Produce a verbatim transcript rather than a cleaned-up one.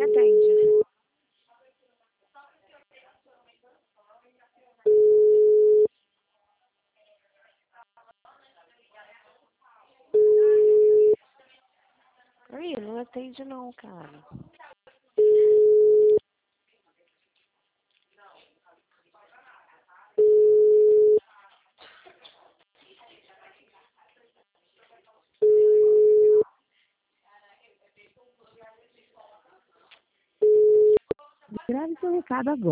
ninguém atende. Aí, não atende não, cara. Grave seu recado agora.